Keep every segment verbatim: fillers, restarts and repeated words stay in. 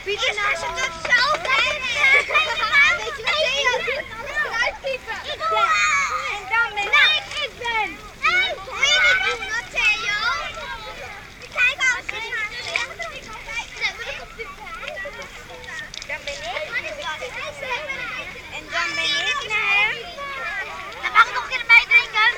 Pieter, nou als je dat zo bent, weet je wat Theo doet? Eruit piepen. En dan ben ik, ik ben. Nee, ik doe dat, Theo. Kijk als je dan ben ik. En dan ben ik naar hem. Dan mag ik nog een keer meedrinken.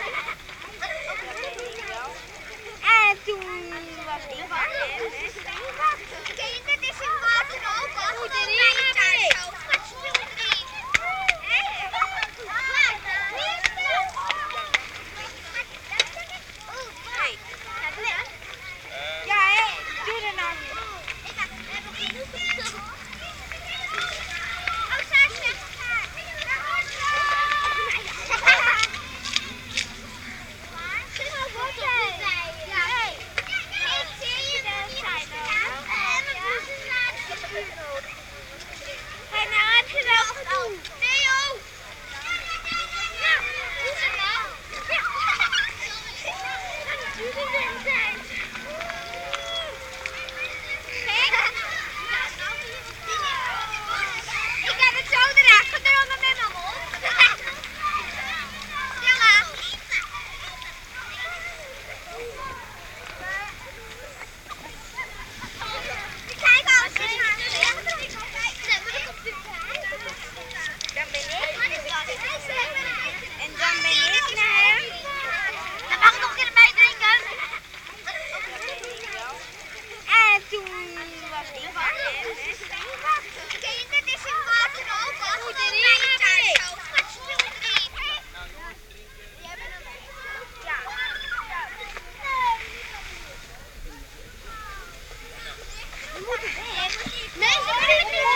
En toen was ik van hem. Kijk, dit is een water ook al. Moet erin gaan. Ja, hé. Doe er nou niet. Oh, Sascha. Hey, nou heb je wel gedoe. Theo! Ik heb het zo eruit. Ga er allemaal met me op. Kijk als je dan ben ik. En dan ben ik naar hem. Dan mag ik nog een keer meedrinken. En toen was ik van hem. Kijk, dit is een water ook al. Moet erin gaan. Nee, ze willen niet.